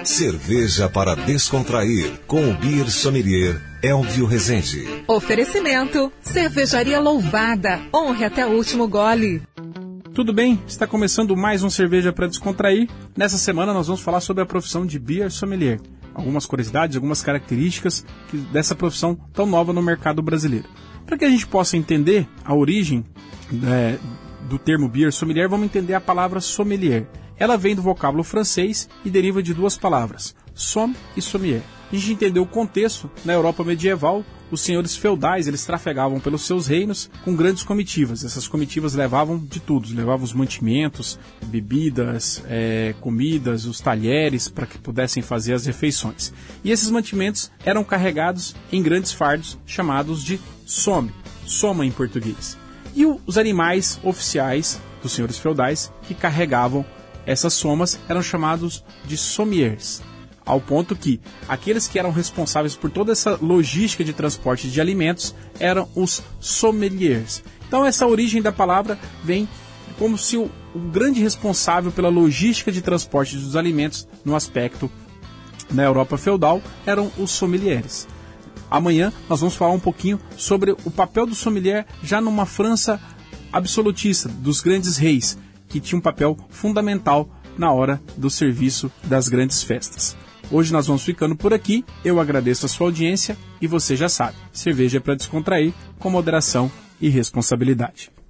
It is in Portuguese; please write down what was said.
Cerveja para descontrair, com o Beer Sommelier Elvio Rezende. Oferecimento, Cervejaria Louvada, honre até o último gole. Tudo bem? Está começando mais um Cerveja para Descontrair. Nessa semana nós vamos falar sobre a profissão de Beer Sommelier. Algumas curiosidades, algumas características dessa profissão tão nova no mercado brasileiro. Para que a gente possa entender a origem do termo Beer Sommelier, vamos entender a palavra sommelier. Ela vem do vocábulo francês e deriva de duas palavras, somme e sommelier. A gente entendeu o contexto. Na Europa medieval, os senhores feudais eles trafegavam pelos seus reinos com grandes comitivas. Essas comitivas levavam de tudo, levavam os mantimentos, bebidas, comidas, os talheres para que pudessem fazer as refeições. E esses mantimentos eram carregados em grandes fardos chamados de somme, soma em português. E os animais oficiais dos senhores feudais que carregavam essas somas eram chamados de sommiers. Ao ponto que aqueles que eram responsáveis por toda essa logística de transporte de alimentos eram os sommeliers. Então essa origem da palavra vem como se o grande responsável pela logística de transporte dos alimentos no aspecto na Europa feudal eram os sommeliers. Amanhã nós vamos falar um pouquinho sobre o papel do sommelier já numa França absolutista, dos grandes reis, que tinha um papel fundamental na hora do serviço das grandes festas. Hoje nós vamos ficando por aqui, eu agradeço a sua audiência e você já sabe, cerveja é para descontrair com moderação e responsabilidade.